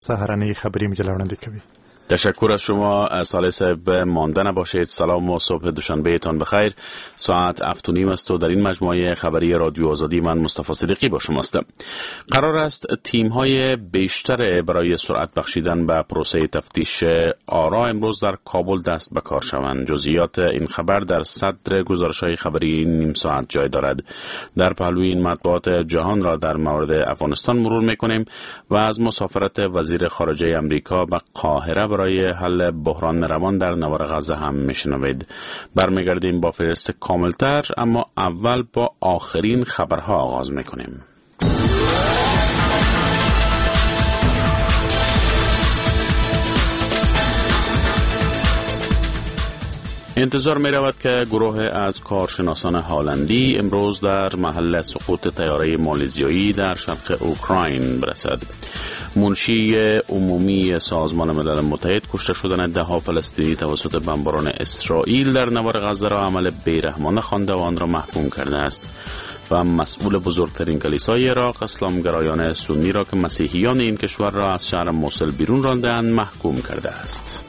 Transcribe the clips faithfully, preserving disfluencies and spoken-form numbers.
سهرانه خبری مجله وړاندې کوي. تشکر از شما. صالح صاحب مانده نباشید. سلام و صبح دوشنبه تان بخیر. ساعت هفت و نیم است و در این مجموعه خبری رادیو آزادی من مصطفی صدیقی با شما هستم. قرار است تیم های بیشتر برای سرعت بخشیدن به پروسه تفتیش آرا امروز در کابل دست به کار شوند. جزئیات این خبر در صدر گزارش های خبری نیم ساعت جای دارد. در پهلوی این مطبوعات جهان را در مورد افغانستان مرور میکنیم و از مسافرت وزیر خارجه امریکا به قاهره برای حل بحران روان در نوار غزه هم میشنوید. برمیگردیم با فهرست کاملتر، اما اول با آخرین خبرها آغاز میکنیم. انتظار می رود که گروه از کارشناسان هلندی امروز در محل سقوط طیاره مالزیایی در شرق اوکراین برسد. منشی عمومی سازمان ملل متحد کشته شدن ده ها فلسطینی توسط بمباران اسرائیل در نوار غزه را عمل بیرحمانه خوانده و آن را محکوم کرده است و مسئول بزرگترین کلیسای عراق اسلامگرایان سنی را که مسیحیان این کشور را از شهر موصل بیرون رانده‌اند محکوم کرده است.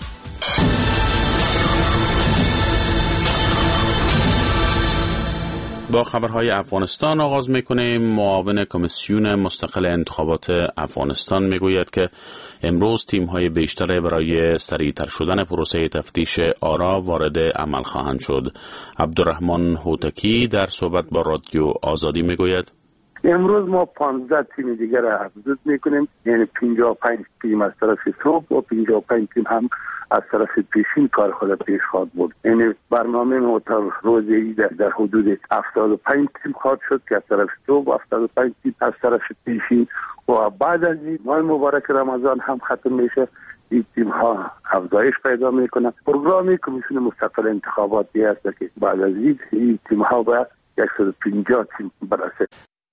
با خبرهای افغانستان آغاز میکنیم. معاون کمیسیون مستقل انتخابات افغانستان میگوید که امروز تیم‌های بیشتر برای سریعتر شدن پروسه تفتیش آرا وارد عمل خواهند شد. عبدالرحمن هوتکی در صحبت با رادیو آزادی میگوید امروز ما پانزده تیم دیگر را افزود میکنیم، یعنی پنجاه و پنج تیم از طرف صبح و پنجاه و پنج تیم هم از طرف پیشین کار خود پیش خواهد بود. یعنی برنامه ما تا روز عید در حدود هفتاد و پنج تیم خواهد شد که از طرف صبح و هفتاد و پنج تیم از طرف پیشین و بعد از این ماه مبارک رمضان هم ختم میشه. این تیم ها افزایش پیدا میکنه. پروگرامی کمیسیون مستقل انتخاباتی است که بعد از این تیم ها به صد و پنجاه تیم برسه.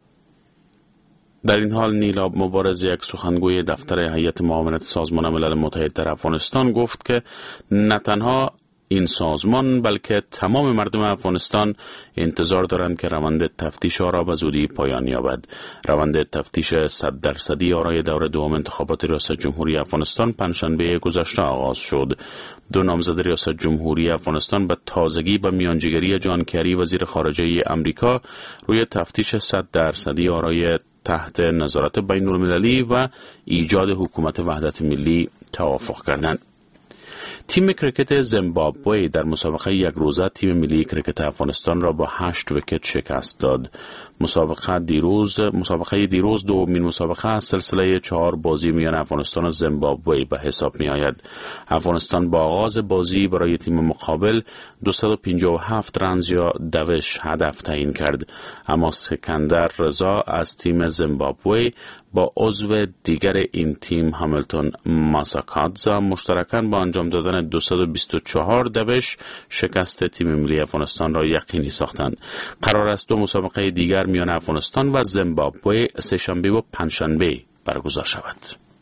در این حال نیلا مبارز، یک سخنگوی دفتر هیئت معاونت سازمان ملل متحد در افغانستان، گفت که نه تنها این سازمان بلکه تمام مردم افغانستان انتظار دارند که روند تفتیش آرا به زودی پایان یابد. روند تفتیش صد درصدی آرای دور دوم انتخابات ریاست جمهوری افغانستان پنجشنبه گذشته آغاز شد. دو نامزد ریاست جمهوری افغانستان به تازگی با میانجیگری جان کری وزیر خارجه امریکا روی تفتیش صد درصدی آرای تحت نظارت بین المللی و ایجاد حکومت وحدت ملی توافق کردند. تیم کرکت زیمبابوه در مسابقه یک روزه تیم ملی کرکت افغانستان را با هشت ویکت شکست داد. مسابقه دیروز مسابقه دیروز دومین مسابقه از سلسله چهار بازی میان افغانستان و زیمبابوه به حساب می آید. افغانستان با آغاز بازی برای تیم مقابل دویست و پنجاه و هفت رنز یا دوش هدف تعیین کرد، اما سکندر رضا از تیم زیمبابوه با عضو دیگر این تیم هامیلتون ماساکادزا مشترکاً با انجام دادن دویست و بیست و چهار دوش شکست تیم ملی افغانستان را یقینی ساختند. قرار است دو مسابقه دیگر میان افغانستان و زیمبابوه سه‌شنبه و پنجشنبه برگزار شود.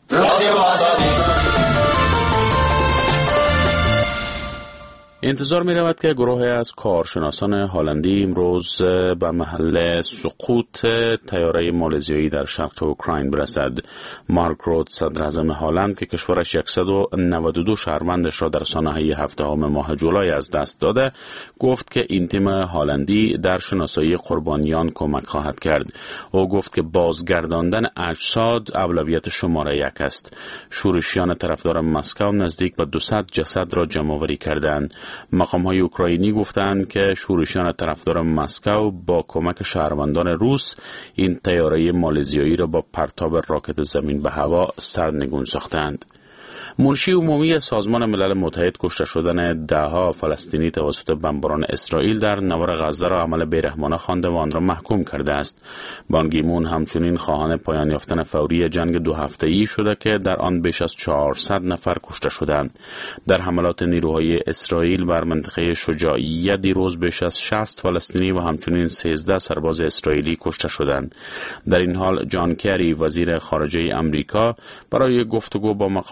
انتظار می رود که گروه از کارشناسان هلندی امروز به محل سقوط طیاره مالزیایی در شرق اوکراین برسد. مارک روت، صدر اعظم هلند که کشورش صد و نود و دو شهروندش را در سانحه هفدهم ماه جولای از دست داده، گفت که این تیم هلندی در شناسایی قربانیان کمک خواهد کرد. او گفت که بازگرداندن اجساد اولویت شماره یک است. شورشیان طرفدار مسکو نزدیک به دویست جسد را جمع آوری کردند. مقام‌های اوکراینی گفتند که شورشیان طرفدار مسکو با کمک شهروندان روس این طیاره مالزیایی را با پرتاب راکت زمین به هوا سرنگون ساختند. منشی عمومی سازمان ملل متحد کشته شدن ده ها فلسطینی توسط بمباران اسرائیل در نوار غزه را عمل بیرحمانه خوانده و آن را محکوم کرده است. بان کی مون همچنین خواهان پایان یافتن فوری جنگ دو هفته‌ای شده که در آن بیش از چهارصد نفر کشته شدند. در حملات نیروهای اسرائیل بر منطقه شجاعیه دیروز بیش از شصت فلسطینی و همچنین سیزده سرباز اسرائیلی کشته شدند. در این حال جان کری، وزیر خارجه امریکا، برای گفتگو با مقام‌های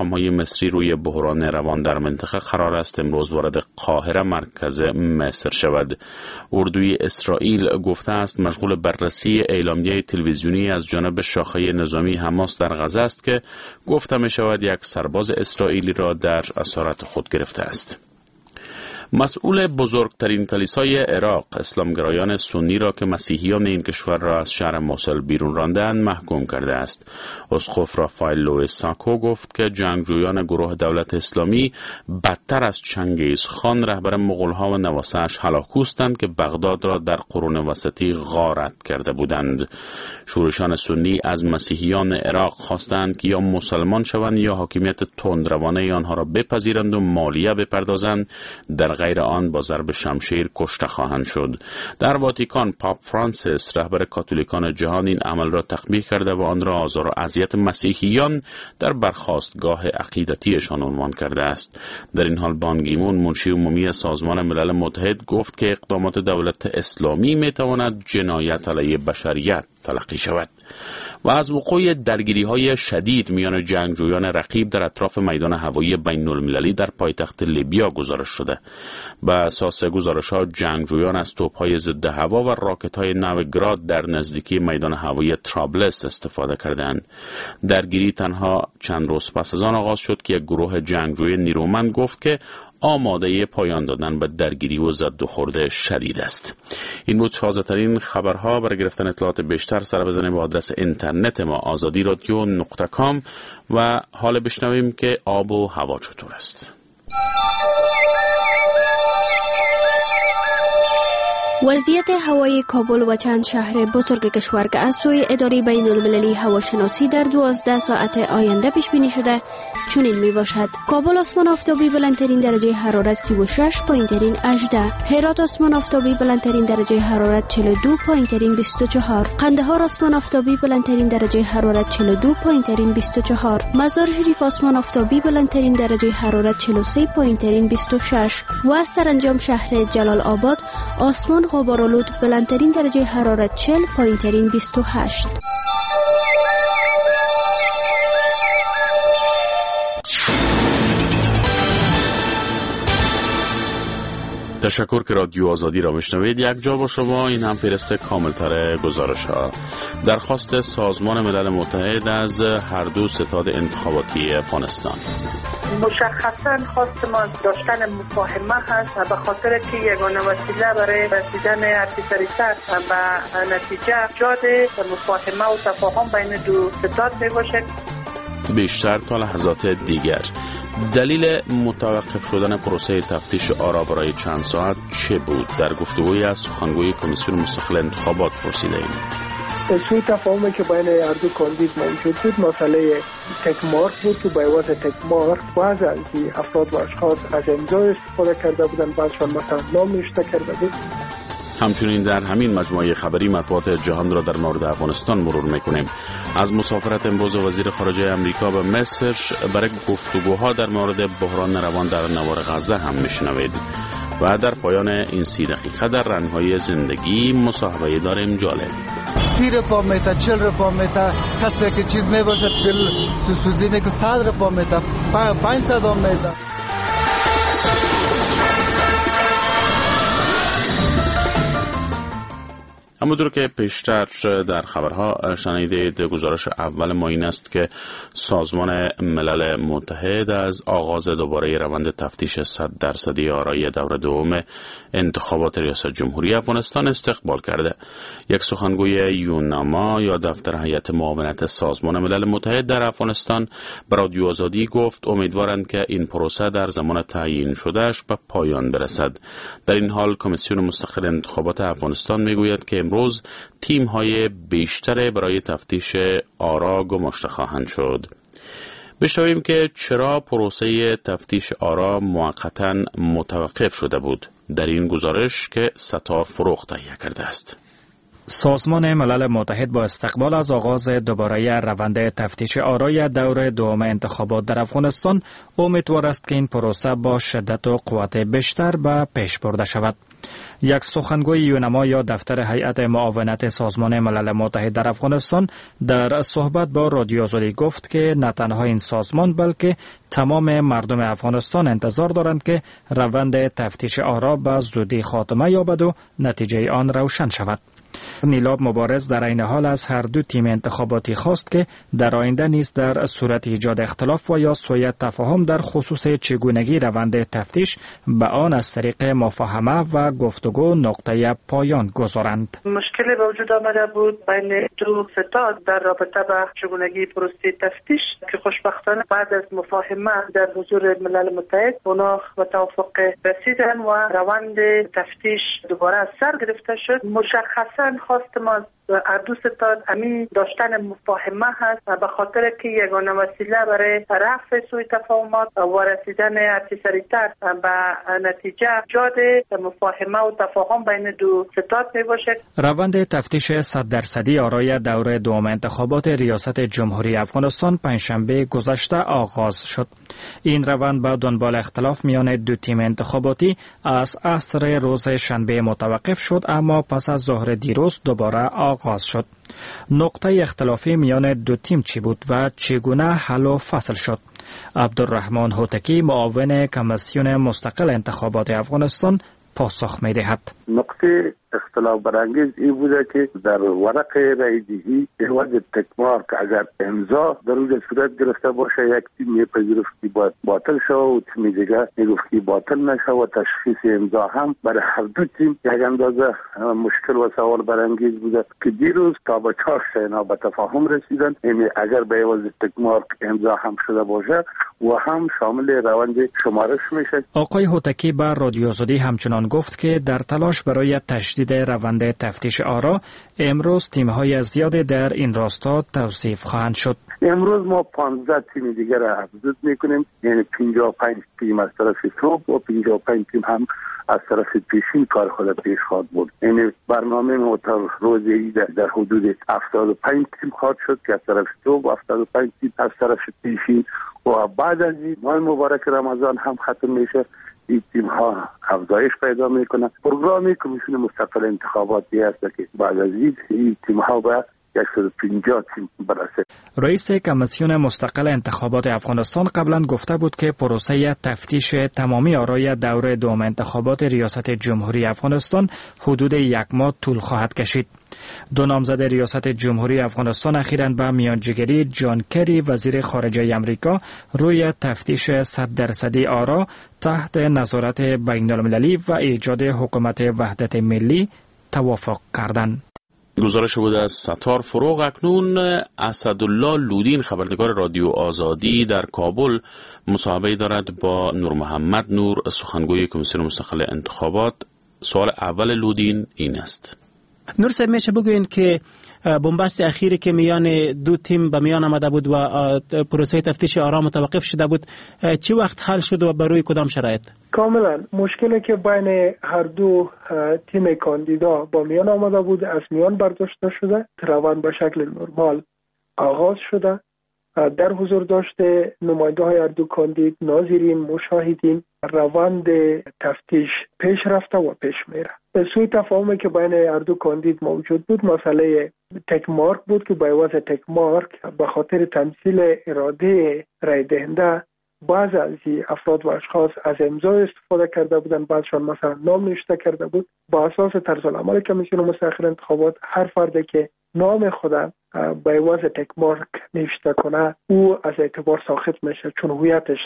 مصری روی بحران روان در منطقه قرار است امروز وارد قاهره مرکز مصر شود. اردوی اسرائیل گفته است مشغول بررسی اعلامیه تلویزیونی از جانب شاخه نظامی حماس در غزه است که گفته می شود یک سرباز اسرائیلی را در اسارت خود گرفته است. مسئول بزرگترین کلیسای عراق اسلامگرایان سنی را که مسیحیان این کشور را از شهر موصل بیرون رانده‌اند محکوم کرده است. اسقف رافائل لوئیس ساکو گفت که جنگجویان گروه دولت اسلامی بدتر از چنگیز خان رهبر مغول‌ها و نواسه‌اش هلاکوستند که بغداد را در قرون وسطی غارت کرده بودند. شورشان سنی از مسیحیان عراق خواستند که یا مسلمان شوند یا حاکمیت تندروانه آنها را بپذیرند و مالیه بپردازند، در غیر آن با ضرب شمشیر کشته خواهند شد. در واتیکان پاپ فرانسیس رهبر کاتولیکان جهان این عمل را تقبیح کرده و آن را آزار و اذیت مسیحیان در برخاستگاه عقیدتیشان عنوان کرده است. در این حال بان کی مون منشی عمومی سازمان ملل متحد گفت که اقدامات دولت اسلامی میتواند جنایت علیه بشریت تلقی شود. و از وقوع درگیری‌های شدید میان جنگجویان رقیب در اطراف میدان هوایی بین‌المللی در پایتخت لیبیا گزارش شده. به اساس گزارش‌ها جنگجویان از توپ‌های ضد هوا و راکت‌های نو گراد در نزدیکی میدان هوایی ترابلس استفاده کردند. درگیری تنها چند روز پس از آن آغاز شد که یک گروه جنگجوی نیرومند گفت که آماده پایان دادن به درگیری و زد و خورد شدید است. این بود تازه‌ترین خبرها. برای گرفتن اطلاعات بیشتر سر بزنید به آدرس اینترنت ما آزادی رادیو نقطه کام و حال بشنویم که آب و هوا چطور است. وضعیت هوای کابل و چند شهر بزرگ کشور که از سوی اداره بین المللی هواشناسی در دوازده ساعت آینده پیش بینی شده چنین می باشد: کابل آسمان آفتابی بلندترین درجه حرارت سی و شش، پایینترین هجده. هرات آسمان آفتابی بلندترین درجه حرارت چهل و دو، پایینترین بیست و چهار. قندهار آسمان آفتابی بلندترین درجه حرارت چهل و دو، پایینترین بیست و چهار. مزار شریف آسمان آفتابی بلندترین درجه حرارت چهل و سه، پایینترین بیست و شش. و سرانجام شهر جلال آباد آسمان غبارآلود بلندترین درجه حرارت چهل، پایینترین بیست و هشت. تشکر که رادیو آزادی را میشنوید. یک جا با شما این هم فهرست کاملتر گزارش ها. درخواست سازمان ملل متحد از هر دو ستاد انتخاباتی افغانستان. مشخصا خواست ما داشتن مفاهمه هست و به خاطر که یگانه وسیله برای رسیدن هرچی سریعتر به نتیجه ایجاد مفاهمه و تفاهم بین دو ستاد می باشد. بیشتر تا لحظات دیگر. دلیل متوقف شدن پروسه تفتیش آرا برای چند ساعت چه بود؟ در گفتگویی از سخنگوی کمیسیون مستقل انتخابات پرسیده ایم. سوی تفاهمی که بین هر دو کاندید موجود بود مسئله تکمارک بود که به واسه تکمارک بعض از افراد و اشخاص از امضا استفاده کرده بودن، بعضشان مثلا نام نوشته کرده بود. همچنین در همین مجموعه خبری مطبوعات جهان را در مورد افغانستان مرور میکنیم. از مسافرت امروز وزیر خارجه امریکا به مصر برای گفتگوها در مورد بحران روان در نوار غزه هم میشنوید. و در پایان این سی دقیقه در رنگ‌های زندگی مصاحبه داریم جالب. سی رپا میتا، چل رپا میتا، کسی که چیز میباشد دل سوزی میکنه، صد رپا میتا، پنج صد هم میتا. همونطور که پیشتر در خبرها شنیدید، گزارش اول ما این است که سازمان ملل متحد از آغاز دوباره روند تفتیش صد درصدی آرای دور دوم انتخابات ریاست جمهوری افغانستان استقبال کرده. یک سخنگوی یوناما یا دفتر هیئت معاونت سازمان ملل متحد در افغانستان به رادیو آزادی گفت امیدوارند که این پروسه در زمان تعیین شدهش به پایان برسد. در این حال کمیسیون مستقل انتخابات افغانستان میگوید که امروز تیم‌های بیشتر برای تفتیش آرا گماشته خواهند شد. بشنویم که چرا پروسه تفتیش آرا موقتاً متوقف شده بود. در این گزارش که ستار فروغ تهیه کرده است. سازمان ملل متحد با استقبال از آغاز دوباره روند تفتیش آرای دور دوم انتخابات در افغانستان امیدوار است که این پروسه با شدت و قوت بیشتر به پیش برده شود. یک سخنگوی یونما یا دفتر هیئت معاونت سازمان ملل متحد در افغانستان در صحبت با رادیو آزادی گفت که نه تنها این سازمان بلکه تمام مردم افغانستان انتظار دارند که روند تفتیش آرا به زودی خاتمه یابد و نتیجه آن روشن شود. نیلاب مبارز در این حال از هر دو تیم انتخاباتی خواست که در آینده نیز در صورت ایجاد اختلاف و یا سوء تفاهم در خصوص چگونگی روند تفتیش به آن از طریق مفاهمه و گفتگو نقطه پایان گذارند. مشکلی به وجود آمده بود بین دو ستاد در رابطه با چگونگی پروسه تفتیش که خوشبختانه بعد از مفاهمه در حضور ملل متحد اونا به توافق رسیدن و روند تفتیش دوباره از سر گرفته شد. مشخصا خواست ما هر دو ستاد امی داشتن مفاهمه هست به خاطر که یگانه وسیله برای رفع سوء تفاهمات و رسیدن هرچه سریعتر به نتیجه ایجاد مفاهمه و تفاهم بین دو ستاد می باشد. روند تفتیش صد درصدی آرای دوره دوم انتخابات ریاست جمهوری افغانستان پنجشنبه گذشته آغاز شد. این روند با دنبال اختلاف میان دو تیم انتخاباتی از عصر روز شنبه متوقف شد، اما پس از ظهر دیروز دوباره آغاز شد. نقطه اختلافی میان دو تیم چی بود و چگونه حل و فصل شد؟ عبدالرحمن هوتکی معاون کمیسیون مستقل انتخابات افغانستان پاسخ می دهد. نقطه اختلاف برانگیز این بوده که در ورق رایدهی احواز تکمار که اگر امضا در اونجا صورت گرفته باشه یک تیم میپذیرفت که باطل شد و تیم دیگه میگفت که باطل نشه و تشخیص امضا هم برای هر دو تیم یک اندازه مشکل و سوال برانگیز بوده که دیروز تا به چهار اینا به تفاهم رسیدن. یعنی اگر به احواز تکمار امضا هم شده باشه و هم شامل روند شمارش میشه. آقای هوتکی بر رادیو آزادی همچنان گفت که در تلاش برای تشدید روند تفتیش آرا امروز تیم‌های زیاد در این راستا توصیف خواهند شد. امروز ما پانزده تیم دیگر را افزود میکنیم، یعنی پنجاه و پنج تیم از طرف صبح و پنجاه و پنج تیم هم از طرف پیشین کار خود پیش خواهد بود. یعنی برنامه ما تا روزی در حدود هفتاد و پنج تیم خواهد شد که از طرف صبح و هفتاد و پنج تیم از طرف پیشین و بعد از این ماه مبارک رمضان هم ختم میشه. این تیم ها افزایش پیدا میکنه. پروگرامی کمیسیون مستقل انتخاباتی است که بعد از این تیم ها به صد و پنجاه تیم برسه. رئیس کمیسیون مستقل انتخابات افغانستان قبلا گفته بود که پروسه تفتیش تمامی آرای دوره دوم انتخابات ریاست جمهوری افغانستان حدود یک ماه طول خواهد کشید. دو نامزد ریاست جمهوری افغانستان اخیراً به میانجیگری جان کری وزیر خارجه امریکا روی تفتیش صد درصدی آرا تحت نظارت بین المللی و ایجاد حکومت وحدت ملی توافق کردند. گزارش بوده از ستار فروغ. اکنون اسدالله لودین خبرنگار رادیو آزادی در کابل مصاحبه دارد با نور محمد نور، سخنگوی کمیسیون مستقل انتخابات. سوال اول لودین این است: نور صاحب، میشه بگوین که بنبست اخیری که میان دو تیم به میان آمده بود و پروسه تفتیش آرا متوقف شده بود چه وقت حل شد و بر روی کدام شرایط؟ کاملا مشکلی که بین هر دو تیم کاندیدا با میان آمده بود از میان برداشته شده، روند به شکل نرمال آغاز شده در حضور داشته نماینده های هر دو کاندید، ناظرین، مشاهدین. روند تفتیش پیش رفته و پیش میره. سوء تفاهمی که بین هر دو کاندید موجود بود مسئله تک مارک بود که با عوض تک مارک به خاطر تمثیل اراده رای دهنده بعض از افراد و اشخاص از امضا استفاده کرده بودن، بعضشان مثلا نام نوشته کرده بود. با اساس طرز العمل کمیسیون مستقل انتخابات هر فردی که نام خود به عوض تک مارک نوشته کنه او از اعتبار ساقط میشه چون هویتش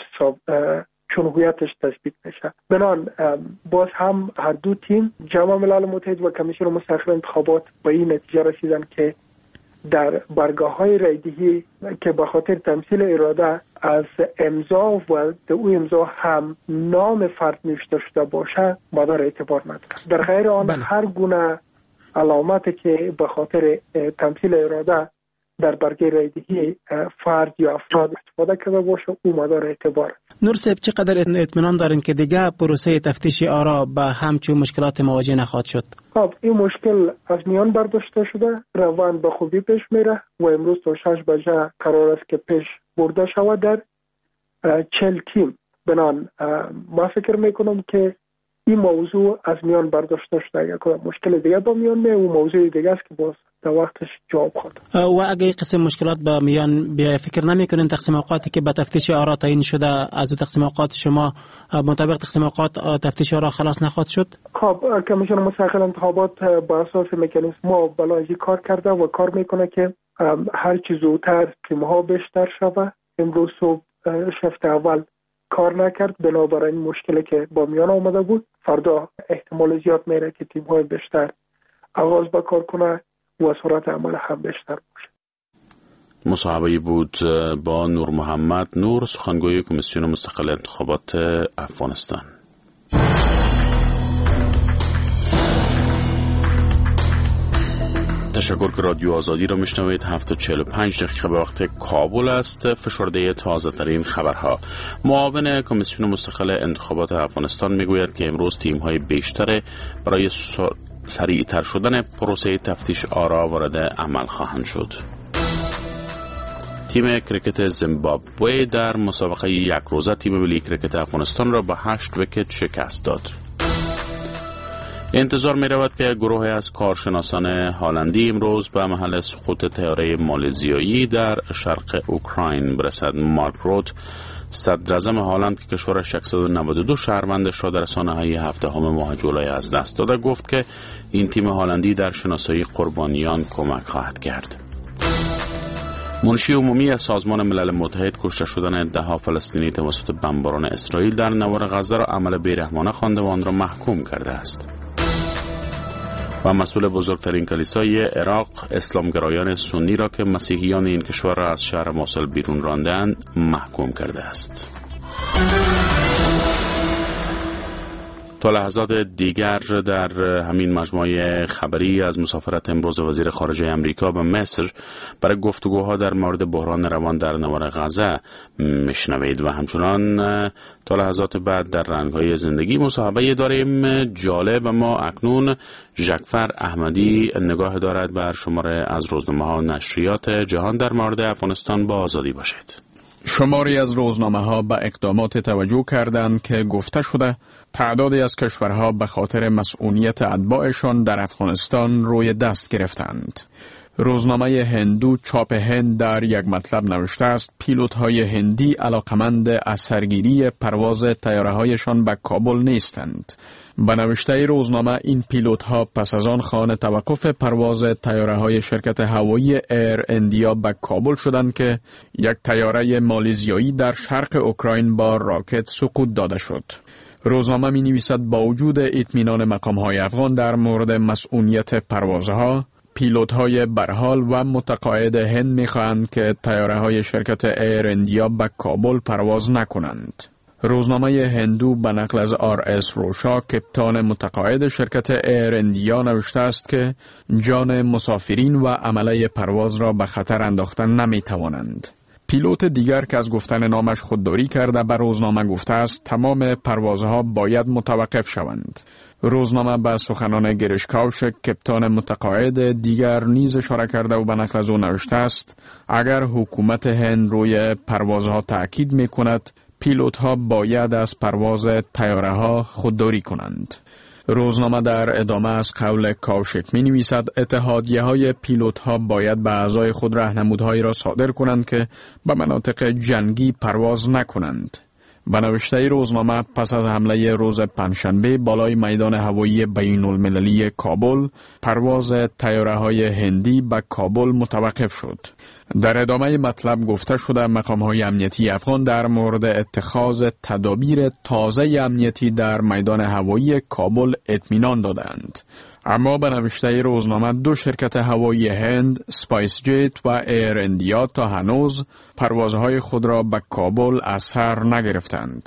چون هویتش تثبیت میشه. بنان باز هم هر دو تیم جامعه ملل متحد و کمیسیون مستقل انتخابات به این نتیجه رسیدن که در برگاه های رایدهی که به خاطر تمثیل اراده از امضا و او امضا هم نام فرد نوشته شده باشه مدار اعتبار نداره. در غیر آن بله. هر گونه علامتی که به خاطر تمثیل اراده در برگه رایدهی فرد یا افراد استفاده کرده باشه او مدار اعتبار. نور صاحب، چقدر اطمینان دارین که دیگه پروسه تفتیش آرا با همچون مشکلات مواجه نخواهد شد؟ خب این مشکل از میان برداشته شده، روند به خوبی پیش میره و امروز تا شش بجه قرار است که پیش برده شود در چهل تیم. بنان ما فکر میکنم که این موضوع از میان برداشته شده. اگر کدام مشکل دیگه با میان میاد، اون موضوع دیگه است که باز در وقتش جواب خواهد. و اگه قسم مشکلات با میان بیا، فکر نمیکنین تقسیم اوقاتی که به تفتیش آرا تعیین شده از تقسیم اوقات شما مطابق تقسیم اوقات تفتیش آرا خلاص نخواهد شد؟ خب کمیسیون مستقل انتخابات با اساس مکانیزم ما بلایزی کار کرده و کار میکنه که هر چیز زودتر تیم‌ها بیشتر شود. امروز صبح شفت اول کار نکرد، بنابراین مشکلی که با میان آمده بود فردا احتمال زیاد میره که تیم‌های بیشتر آغاز با کار کنه و سرعت عمل هم بیشتر باشه. مصاحبه بود با نور محمد نور، سخنگوی کمیسیون مستقل انتخابات افغانستان. تشکر که رادیو آزادی را میشنوید. هفت و چهل و پنج دقیقه به وقت کابل است. فشرده تازه ترین خبرها. معاون کمیسیون مستقل انتخابات افغانستان میگوید که امروز تیم های بیشتر برای سریع تر شدن پروسه تفتیش آرا وارد عمل خواهند شد. تیم کریکت زیمبابوه در مسابقه یک روزه تیم ملی کریکت افغانستان را با هشت ویکت شکست داد. انتظار می رود که گروه از کارشناسان هالندی امروز به محل سقوط طیاره مالزیایی در شرق اوکراین برسد. مارک روت، صدر اعظم هالند که کشورش صد و نود و دو شهروندش را در سانحه‌های هفدهم ماه جولای از دست داده، گفت که این تیم هالندی در شناسایی قربانیان کمک خواهد کرد. منشی عمومی سازمان ملل متحد کشته شدن ده‌ها فلسطینی توسط بمباران اسرائیل در نوار غزه را عمل بیرحمانه خوانده و آن را محکوم کرده است. و مسئول بزرگترین کلیسای عراق اسلامگرایان سنی را که مسیحیان این کشور را از شهر موصل بیرون راندند محکوم کرده است. تا لحظات دیگر در همین مجموعه خبری از مسافرت امروز وزیر خارجه امریکا به مصر برای گفتگوها در مورد بحران روان در نوار غزه میشنوید و همچنان تا لحظات بعد در رنگ‌های زندگی مصاحبه داریم جالب. ما اکنون ژکفر احمدی نگاه دارد بر شماره از روزنامه‌ها نشریات جهان در مورد افغانستان. با آزادی باشید. شماری از روزنامه‌ها به اقدامات توجه کردند که گفته شده تعدادی از کشورها به خاطر مسئولیت اتباعشان در افغانستان روی دست گرفتند. روزنامه هندو چاپ هند در یک مطلب نوشته است پیلوت‌های هندی علاقمند از سرگیری پرواز طیاره‌هایشان به کابل نیستند. به نوشته روزنامه این پیلوت‌ها پس از آن خواهان توقف پرواز طیاره‌های شرکت هوایی ایر اندیا به کابل شدند که یک طیاره مالزیایی در شرق اوکراین با راکت سقوط داده شد. روزنامه می نویسد با وجود اطمینان مقام‌های افغان در مورد مسئولیت پروازها، پیلوت‌های برحال و متقاعد هند می‌خواهند که طیاره‌های شرکت ایر اندیا به کابل پرواز نکنند. روزنامه هندو به نقل از آر اس روشا کپتان متقاعد شرکت ایر اندیا نوشته است که جان مسافرین و عمله پرواز را به خطر انداختن نمی‌توانند. پیلوت دیگر که از گفتن نامش خودداری کرده به روزنامه گفته است تمام پروازها باید متوقف شوند. روزنامه به سخنان گرشکاوشک کپتان متقاعد دیگر نیز اشاره کرده و به نقل از او نوشته است اگر حکومت هند روی پروازها تأکید می کند پیلوتها باید از پرواز طیاره ها خودداری کنند. روزنامه در ادامه از قول کاوشک می نویسد اتحادیه های پیلوت ها باید به اعضای خود راهنمودهایی را صادر کنند که به مناطق جنگی پرواز نکنند. به نوشته روزنامه پس از حمله روز پنجشنبه بالای میدان هوایی بین المللی کابل پرواز طیاره های هندی به کابل متوقف شد. در ادامه مطلب گفته شده مقام‌های امنیتی افغان در مورد اتخاذ تدابیر تازه امنیتی در میدان هوایی کابل اطمینان دادند. اما به نوشته روزنامه دو شرکت هوایی هند، سپایس جت و ایر اندیا تا هنوز پروازهای خود را به کابل از سر نگرفتند.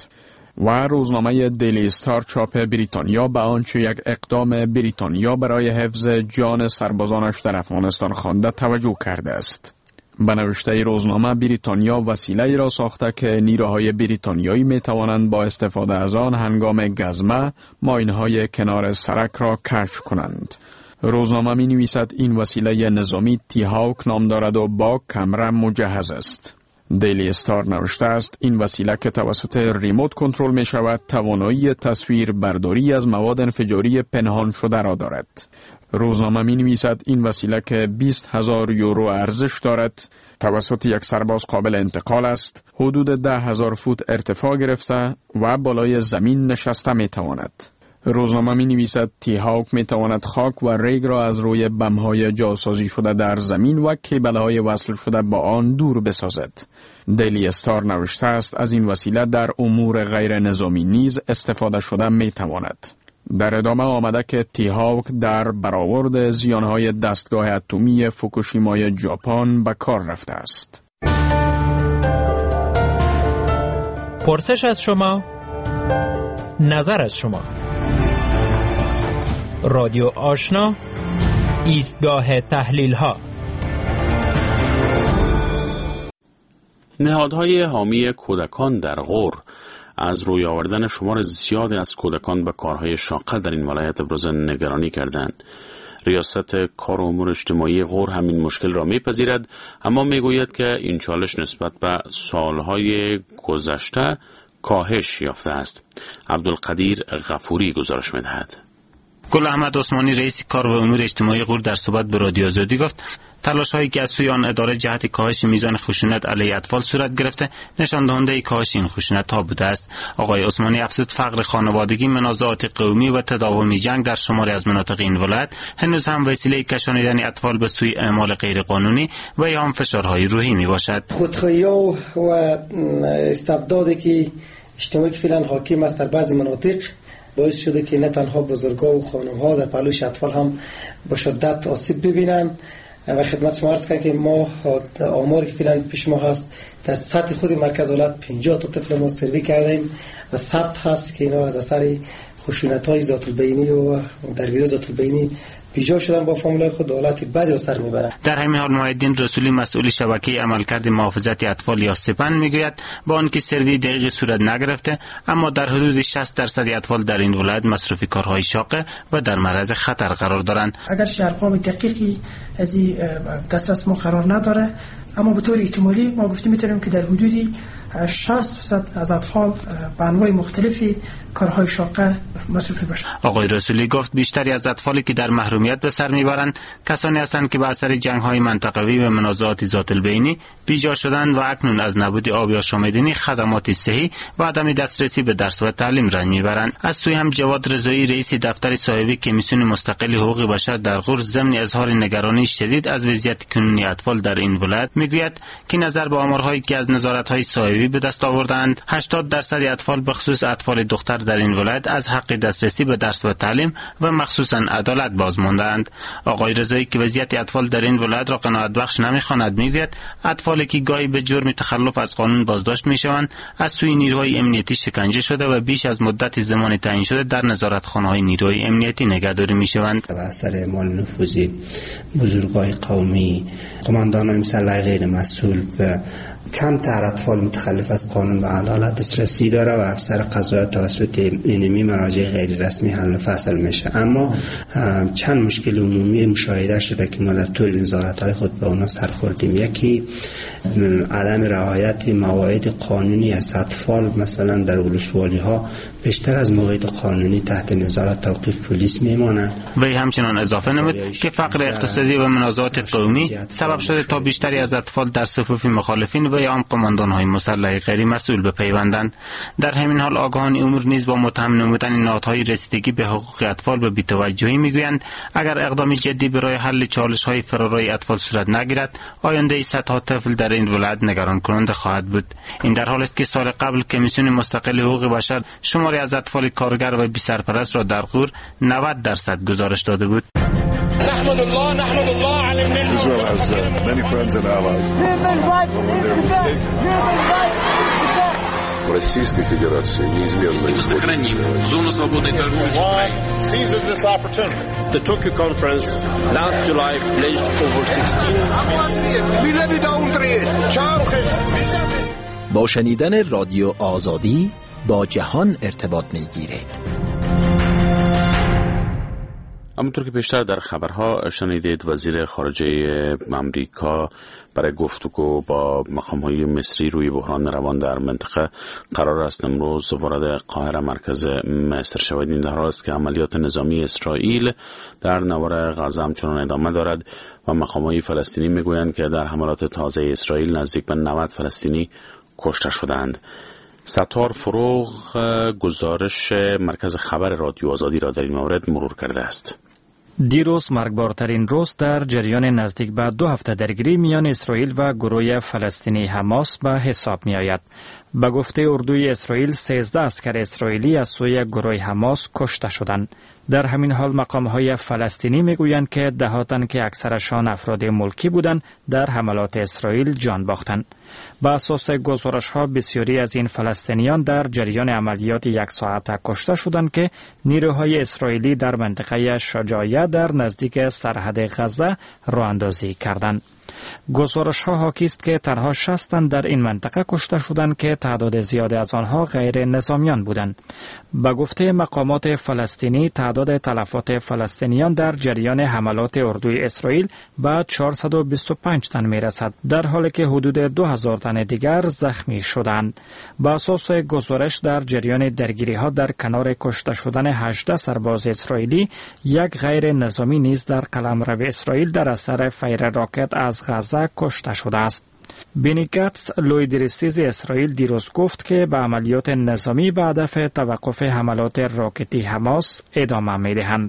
و روزنامه دیلی استار چاپ بریتانیا به آنچه یک اقدام بریتانیا برای حفظ جان سربازانش در افغانستان خوانده توجه کرده است. به نوشته روزنامه بریتانیا وسیله‌ای را ساخته که نیروهای بریتانیایی می توانند با استفاده از آن هنگام گزمه ماین‌های کنار سرک را کشف کنند. روزنامه می نویسد این وسیله نظامی تی هاوک نام دارد و با کمره مجهز است. دیلی استار نوشته است این وسیله که توسط ریموت کنترل می شود توانایی تصویر برداری از مواد انفجاری پنهان شده را دارد. روزنامه می نویسد این وسیله که بیست هزار یورو ارزش دارد توسط یک سرباز قابل انتقال است، حدود ده هزار فوت ارتفاع گرفته و بالای زمین نشسته می تواند. روزنامه می نویسد تی هاوک می تواند خاک و ریگ را از روی بم‌های جاسازی شده در زمین و کیبل‌های وصل شده با آن دور بسازد. دیلی استار نوشته است از این وسیله در امور غیر نظامی نیز استفاده شده می تواند. در ادامه آمده که تی هاوک در برآورد زیانهای دستگاه اتمی فوکوشیمای ژاپن به کار رفته است. پرسش از شما، نظر از شما. رادیو آشنا، ایستگاه تحلیل ها. نهادهای حامی کودکان در غور از روی آوردن شمار زیادی از کودکان به کارهای شاقه در این ولایت ابراز نگرانی کردند. ریاست کار و امور اجتماعی غور همین مشکل را میپذیرد، اما میگوید که این چالش نسبت به سالهای گذشته کاهش یافته است. عبدالقدیر غفوری گزارش میدهد. گل احمد عثمانی رئیس کار و امور اجتماعی غور در صحبت به رادیو آزادی گفت تلاش هایی که از سوی آن اداره جهت کاهش میزان خشونت علیه اطفال صورت گرفته نشان دهنده کاهش این خشونت ها بوده است. آقای عثمانی افزود فقر خانوادگی، منازعات قومی و تداوم جنگ در شماری از مناطق این ولایت هنوز هم وسیله کشانیدن اطفال به سوی اعمال غیر قانونی و یا هم فشارهای روحی می باشد. خودخواهی و استبدادی که اجتماعی که فعلا حاکم است در بعضی مناطق باعث شده که نه تنها بزرگا و خانم‌ها در پهلوی اطفال هم با شدت آسیب ببینن و خدمت شما عرض کنم که ما آماری که فعلا پیش ما هست در سطح خود مرکز ولایت پنجاه تا طفل ما سروی کردیم و ثبت هست که اینا از اثر خشونت‌های ذات البینی و درگیری ذات البینی بیجا شدن با فامیلای خود حالت بدی را سر میبرند. در همین حال محیدین رسولی مسئول شبکه عملکرد محافظت اطفال یا سپن میگوید با آنکه سروی دقیق صورت نگرفته اما در حدود شصت درصد اطفال در این ولایت مصروف کارهای شاقه و در معرض خطر قرار دارند. اگر ارقام دقیقی از این دسترس ما قرار نداره، اما به طور احتمالی ما گفته میتونیم که در حدودی شصت درصد از اطفال به انواع مختلفی کارهای شاقه مصروف باشند. آقای رسولی گفت بیشتری از اطفالی که در محرومیت به سر میبرند کسانی هستند که به اثر جنگ‌های منطقوی و منازعات ذات البینی بیجا شدند و اکنون از نبود آب یا شامیدنی، خدمات صحی و عدم دسترسی به درس و تعلیم رنج میبرند. از سوی هم جواد رضایی رئیس دفتر صاحبی کمیسیون مستقل حقوق بشر در غور ضمن اظهار نگرانی شدید از وضعیت کنونی اطفال در این ولایت میگوید که نظر به آمارهایی که از نظارت‌های صاحبی به دست آوردند هشتاد درصد اطفال به خصوص اطفال دختر در این ولایت از حق دسترسی به درس و تعلیم و مخصوصا عدالت باز ماندند. آقای رضایی که وضعیت اطفال در این ولایت را قناعت بخش نمی‌خواند میگوید اطفالی که گاهی به جرم تخلف از قانون بازداشت میشوند از سوی نیروهای امنیتی شکنجه شده و بیش از مدت زمانی تعیین شده در نظارتخانه‌های نیروهای امنیتی نگهداری میشوند. به اثر مال نفوذ بزرگای قومی، قماندانان مسلح غیر مسئول به کمتر اطفال متخلف از قانون و عدالت دسترسی داره و اکثر قضایا توسط اینمی مراجع غیر رسمی حل فصل میشه. اما چند مشکل عمومی مشاهده شده که ما در طول نظارت‌های خود به اونا سر خوردیم. یکی عدم رعایت مواعید قانونی از اطفال، مثلا در ولسوالی‌ها بیشتر از مواعید قانونی تحت نظارت توقیف پلیس میمانند. وی همچنان اضافه نمود که فقر اقتصادی و منازعات قومی سبب شده تا بیشتری از اطفال در صفوف مخالفین و یا هم قماندان‌های مسلح غیر مسئول بپیوندند. در همین حال آگاهان امور نیز با متهم نمودن نهادهای رسیدگی به حقوق اطفال به بی‌توجهی میگویند اگر اقدام جدی برای حل چالش‌های فرارای اطفال صورت نگیرد آینده صدها طفل در این ولایت نگران کننده خواهد بود. این در حالی است که سال قبل کمیسیون مستقل حقوق بشر شماری از اطفال کارگر و بی سرپرست را در غور نود درصد گزارش داده بود. نحمد الله نحمد الله علی النعمة. Israel has uh, many friends and allies. Российской Федерации неизменно сохраним зону свободной торговли с Украиной. Seizes this opportunity. The Tokyo conference last July pledged over sixteen. با شنیدن رادیو آزادی با جهان ارتباط می‌گیرید. همونطور که پیشتر در خبرها شنیدید، وزیر خارجه امریکا برای گفتگو با مقام‌های مصری روی بحران روان در منطقه قرار است امروز وارد قاهره مرکز مصر شود. این در حالی است که عملیات نظامی اسرائیل در نوار غزه همچنان ادامه دارد و مقام‌های فلسطینی میگویند که در حملات تازه اسرائیل نزدیک به نود فلسطینی کشته شدند. ستار فروغ گزارش مرکز خبر رادیو آزادی را در این مورد مرور کرده است. دیروز مرگبارترین روز در جریان نزدیک به دو هفته درگیری میان اسرائیل و گروه فلسطینی حماس به حساب می آید. به گفته اردوی اسرائیل، سیزده اسکر اسرائیلی از سوی گروه حماس کشته شدند. در همین حال مقام‌های فلسطینی میگویند که دهاتن که اکثرشان افراد ملکی بودند در حملات اسرائیل جان باختند. با اساس گزارش‌ها بسیاری از این فلسطینیان در جریان عملیات یک ساعته کشته شدند که نیروهای اسرائیلی در منطقه شجاعیه در نزدیک سرحد غزه راه اندازی کردند. گزارش‌ها حاکی است که تنها شصت تن در این منطقه کشته شدند که تعداد زیادی از آنها غیر نظامیان بودند. به گفته مقامات فلسطینی، تعداد تلفات فلسطینیان در جریان حملات اردوی اسرائیل به چهارصد و بیست و پنج تن میرسد، در حالی که حدود دو هزار تن دیگر زخمی شدند. به اساس گزارش در جریان درگیری‌ها در کنار کشته شدن هجده سرباز اسرائیلی، یک غیر نظامی نیز در قلمرو اسرائیل در اثر فیر راکت از غزه کشته شده است. بینی گتس، لویدریسیز اسرائیل، دیروز گفت که به عملیات نظامی به هدف توقف حملات راکتی حماس ادامه می‌دهند.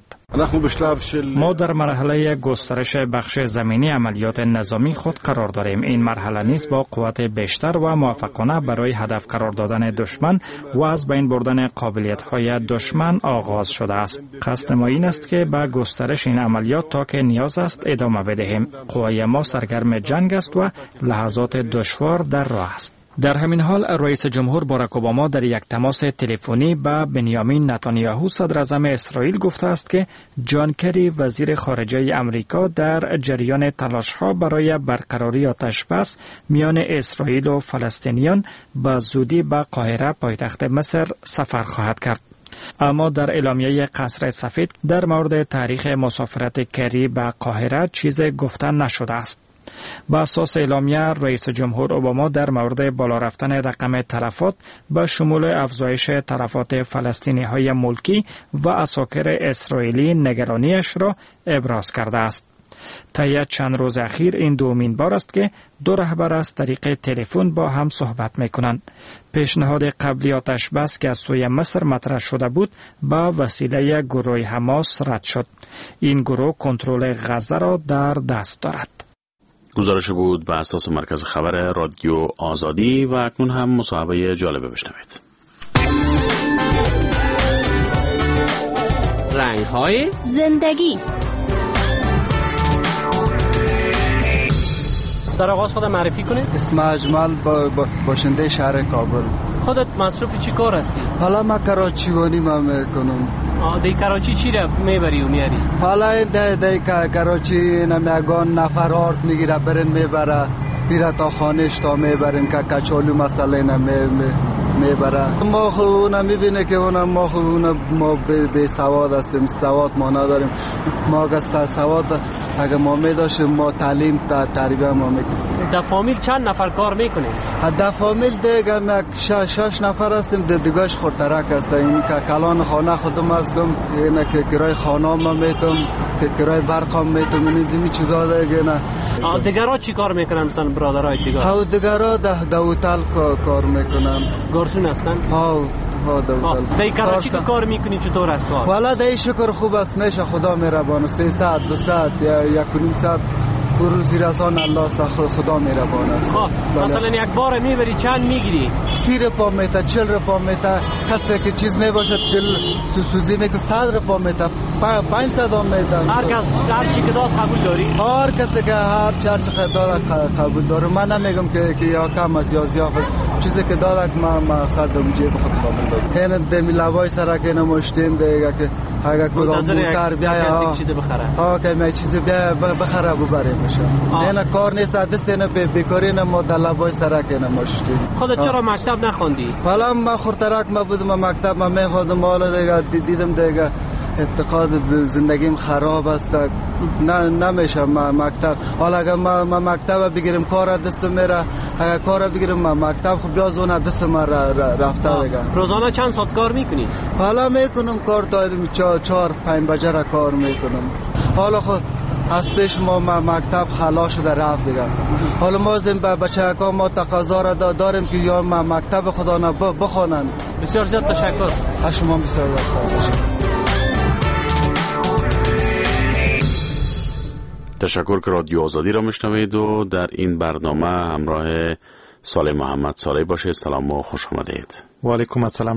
ما در مرحله گسترش بخش زمینی عملیات نظامی خود قرار داریم. این مرحله نیز با قوت بیشتر و موفقانه برای هدف قرار دادن دشمن و از بین بردن قابلیت‌های دشمن آغاز شده است. قصد ما این است که با گسترش این عملیات تا که نیاز است ادامه بدهیم. قوای ما سرگرم جنگ است و لحظات دشوار در راه است. در همین حال رئیس جمهور باراک اوباما در یک تماس تلفنی با بنیامین نتانیاهو صدر اعظم اسرائیل گفته است که جان کری وزیر خارجه امریکا در جریان تلاش‌ها برای برقراری آتش‌بس میان اسرائیل و فلسطینیان به زودی به قاهره پایتخت مصر سفر خواهد کرد. اما در اعلامیه قصر سفید در مورد تاریخ مسافرت کری به قاهره چیزی گفته نشده است. با اساس اعلامیه، رئیس جمهور اوباما در مورد بالا رفتن رقم تلفات به شمول افزایش تلفات فلسطینی های ملکی و اساکر اسرائیلی نگرانیش را ابراز کرده است. طی چند روز اخیر این دومین بار است که دو رهبر از طریق تلفن با هم صحبت می‌کنند. پیشنهاد قبلی آتش‌بس که از سوی مصر مطرح شده بود با وسیله گروه حماس رد شد. این گروه کنترل غزه را در دست دارد. گزارش بود به اساس مرکز خبر رادیو آزادی و اکنون هم مصاحبه جالبه بشنوید. رنگ‌های زندگی. در آغاز خودم معرفی کنید. اسم اجمل با باشنده شهر کابل. خودت مصروف چی کار هستی؟ حالا من کراچیوانی ما میکنم. آه دی کراچی چی را میبری و میاری؟ حالا دی دی کراچی نمیگان نفر آرد میگیره برن میبره دیره تا خانهش تا میبرن که کچالو مسئله نمی میبره. ما خود اونم میبینه که اونم ما خود اونم ما به سواد هستیم، سواد ما نداریم. ما اگه سواد اگه ما میداشیم ما تعلیم تا تربیه ما میکنیم. در فامیل چند نفر کار میکنیم؟ در فامیل دیگه یک شش, شش نفر هستیم. دیگهش خورترک هست. این که کلان خانه خودم هستم، اینه که کرای خانه ما میتم، که کرای برق هم میتم، این زمین چیزا دیگه نه. دیگرها چی کار میکنن مثلا برادرای دیگه؟ ها دیگرها در هتل کار میکنن. گارسون هستن؟ ها ها در در کراچی که کار میکنی چطور است کار؟ والا در شکر خوب است، میشه خدا مهربان. سه ساعت دو ساعت یا یک و نیم ساعت روزی رسان الله خدا مهربان است. مثلا یک بار میبری چند میگیری؟ سی رپا میتا، چل رپا میتا. کسی که چیز میباشد دل سوزی میکنه صد رپا میتا، پنجصد هم میتا. هر کس هر چی که داد قبول داری؟ هر کسی که هر چی چی داد قبول داره. من نمیگم که که یا کم از یا زیاد است. چیزی که داد من مقصد دم جیب خود قبول دارم. این دمی لوای سر که نموشتیم دیگه که اگه کدام بوتر بیا چیزی بخره. ها که می چیزی بیا بخره ببریم. اینا کار نیست، دست اینا بیکاری نمو دلبای سرک اینا ماشتی. خودت چرا مکتب نخوندی؟ حالا من خورترک ما بودم مکتب ما میخوادم، حالا دیگه دیدم دیگه اعتقاد زندگیم خراب است، نه نمیشه مکتب. حالا اگر ما مکتب بگیریم کار دست میره، اگر کار بگیریم مکتب خب بیا زونه دست ما رفته دیگه. روزانه چند ساعت کار میکنی؟ حالا میکنم کار تا چهار چهار پنج بجه را کار میکنم. حالا خب از پیش ما مکتب خلا شده رفت دیگه. حالا ما زن به بچه‌ها ما تقاضا را داریم که یا مکتب خدا نه بخوانند. بسیار زیاد تشکر. از شما بسیار تشکر. تشکر که رادیو آزادی را میشنوید و در این برنامه همراه صالح محمد صالح باشید. سلام و خوش آمدید. و علیکم السلام.